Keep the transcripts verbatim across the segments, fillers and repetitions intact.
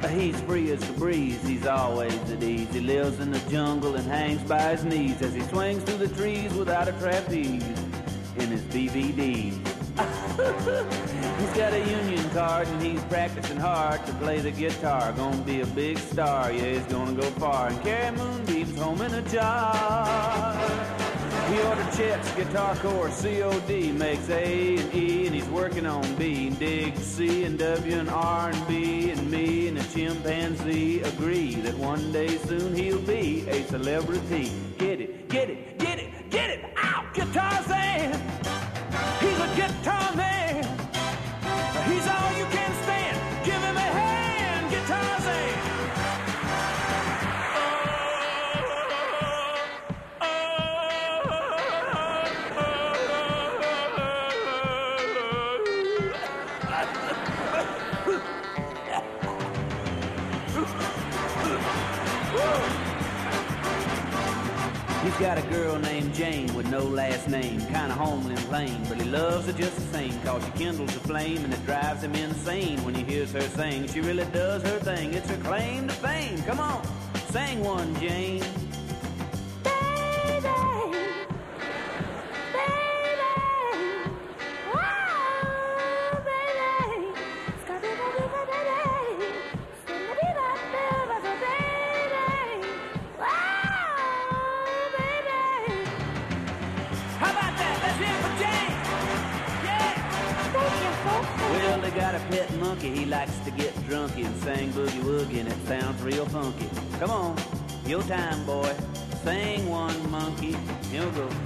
He's free as the breeze, he's always at ease. He lives in the jungle and hangs by his knees as he swings through the trees without a trapeze in his D V Ds. He's got a union card and he's practicing hard to play the guitar. Gonna be a big star, yeah, he's gonna go far and carry moonbeams home in a jar. He ordered Chet's Guitar Core C O D, makes A and E, and he's working on B. Digs C and W and R and B, and me and a chimpanzee agree that one day soon he'll be a celebrity. Get it, get it, get it, get it out, Guitar Zan! He's a guitar man. He's all you can stand. Give him a hand, Guitar Zan! He's got a girl named Jane with no last name, kinda homely and plain, but he loves her just the same, cause she kindles a flame and it drives him insane when he hears her sing. She really does her thing, it's her claim to fame. Come on, sing one, Jane. Well, they got a pet monkey, he likes to get drunky and sing boogie woogie and it sounds real funky. Come on, your time, boy. Sing one, monkey. Here we go.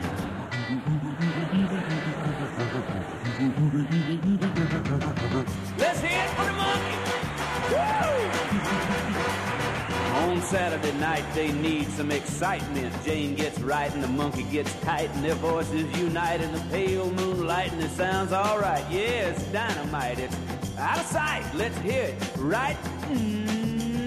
Let's hear it for the monkey. Woo! On Saturday night, they need some excitement. Jane gets right and the monkey gets tight and their voices unite in the pale moonlight and it sounds alright. Yeah, it's dynamite. It's out of sight. Let's hear it right